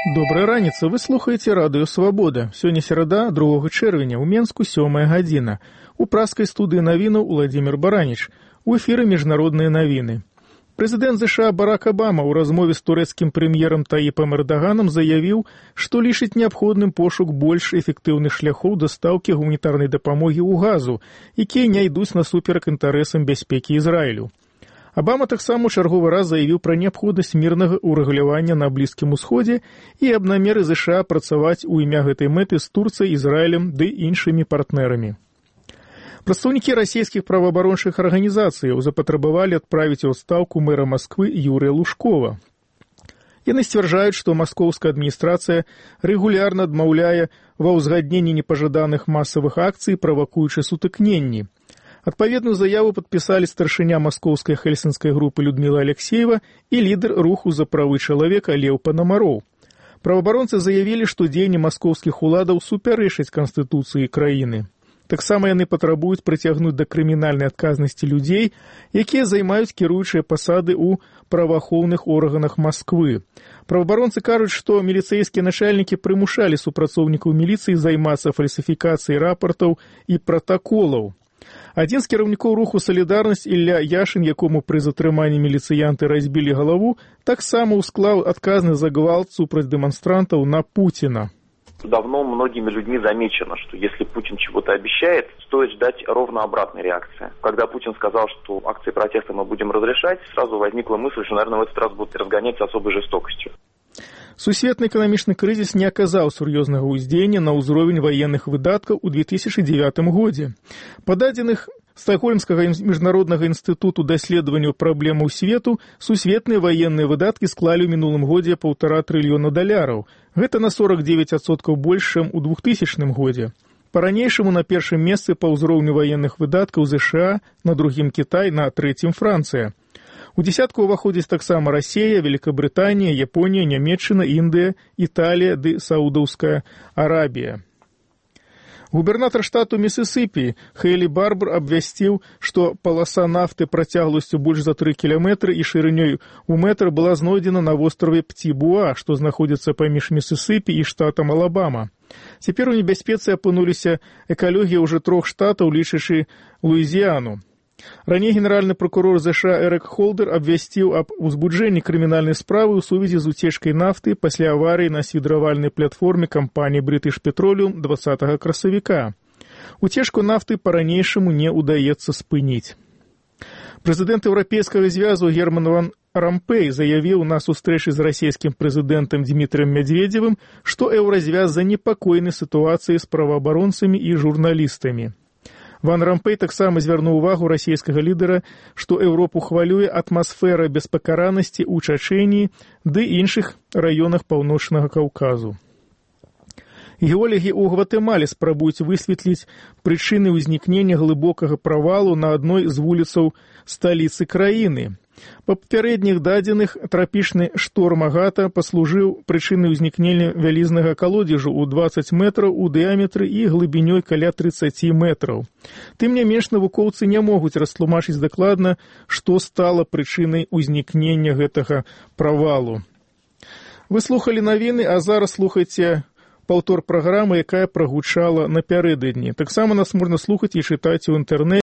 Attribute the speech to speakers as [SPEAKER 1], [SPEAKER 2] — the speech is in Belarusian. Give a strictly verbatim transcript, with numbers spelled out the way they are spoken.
[SPEAKER 1] Добрая раніца, вы слухаеце радыё «Свабода». Сёння серада, другога чэрвеня, у Менску сёмая гадзіна. У праскай студыі навінаў Уладзімір Бараніч. У эфіры міжнародныя навіны. Прэзідэнт ЗША Барак Абама ў размове з турэцкім прэм'ерам Таіпам Эрдаганам заявіў, што лічыць неабходным пошук больш эфектыўных шляхоў дастаўкі гуманітарнай дапамогі ў газу, якія не ідуць насуперак інтарэсам бяспекі Ізраілю. Абама таксама ў чарговы раз заявіў пра неабходнасць мірнага ўрэгулявання на Блізкім Усходзе і аб намеры ЗША працаваць у імя гэтай мэты з Турцыяй, Ізраілем ды іншымі партнерамі. Прадстаўнікі расійскіх праваабарончых арганізацыяў запатрабавалі адправіць у адстаўку мэра Масквы Юрыя Лужкова. Яны сцвярджаюць, што маскоўская адміністрацыя рэгулярна адмаўляе ва ўзгадненні непажаданых масавых акцый, правакуючы сутыкненні. Адпаведную заяву падпісалі старшыня маскоўскай хельсінскай групы Людміла Алексеева і лідар руху за правы чалавека Леў Панамароў. Праваабаронцы заявілі, што дзеянні маскоўскіх уладаў супярэчаць канстытуцыі краіны. Таксама яны патрабуюць прыцягнуць да крымінальнай адказнасці людзей, якія займаюць кіруючыя пасады ў праваахоўных органах Масквы. Праваабаронцы кажуць, што міліцэйскія начальнікі прымушалі супрацоўнікаў міліцыі займацца фальсіфікацыяй рапартаў і пратаколаў. Адзін з кіраўнікоў руху «Салідарнасць» Ілля Яшын, якому пры затрыманні міліцыянты разбілі галаву, таксама усклаў адказнасць за гвалт супраць дэманстрантаў на Путина.
[SPEAKER 2] Давно многими людьми замечено, что если Путин чего-то обещает, стоит ждать ровно обратной реакции. Когда Путин сказал, что акции протеста мы будем разрешать, сразу возникла мысль, что, наверное, в этот раз будут разгоняться особой жестокостью.
[SPEAKER 1] Сусветны эканамічны крызіс не аказаў сур'ёзнага ўздзеяння на ўзровень ваенных выдаткаў у две тысячи девятым годзе. Па дадзеных Стокгольмскага міжнароднага інстытуту даследаванняў праблемаў свету, сусветныя ваенныя выдаткі склалі ў мінулым годзе паўтара трыльёна даляраў. Гэта на сорок девять адсоткаў больш, чым у двухтысячным годзе. Па-ранейшаму на першым месцы па ўзроўню ваенных выдаткаў ЗША, на другім Кітай, на трэцім Францыя. У дзесятку ўваходзяць таксама Расія, Великабрытанія, Японія, Нямецчына, Індыя, Італія ды Саудаўская Арабія. Губернатар штату Місісіпі Хейлі Барбар абвясціў, што паласа нафты працягласцю больш за тры кіламетры і шырынёй у метр была знойдзена на востраве Пці-Буа, што знаходзіцца паміж Місісіпі і штатам Алабама. Цяпер у небяспецы апынуліся экалогія ўжо трох штатаў, лічачы Луізіяну. Раней генеральны прокурор ЗША Эрик Холдер абвясціў аб узбуджэнні крымінальнай справы ў сувязі з уцечкай нафты пасля аварыі на свідравальнай платформе кампаніі British Petroleum двадцатага красавіка. Уцечку нафты па-ранейшаму не ўдаецца спыніць. Прэзідэнт Еўрапейскага звязу Герман ван Рампэй заявіў на сустрэчы з расійскім прэзідэнтам Дмітрыем Мядзведзевым, што еўразвяз занепакоены сітуацыяй з праваабаронцамі і журналістамі. Ван Рампэй таксама звярнуў увагу расійскага лідара, што Еўропу хвалюе атмасфера беспакаранасці ў Чачэніі ды іншых раёнах Паўночнага Каўказу. Геолагі ў Гватэмале спрабуюць высветліць прычыны ўзнікнення глыбокага правалу на адной з вуліцаў сталіцы краіны. Па папярэдніх дадзеных трапічны шторм Агата паслужыў прычынай узнікнення вялізнага калодзежу ў дваццаць метраў у дыяметры і глыбінёй каля трыццаць метраў. Тым не менш, навукоўцы не могуць растлумачыць дакладна, што стала прычынай узнікнення гэтага правалу. Вы слухалі навіны, а зараз слухайце паўтор праграмы, якая прагучала напярэдадні. Таксама нас можна слухаць і чытаць у інтэрнэце.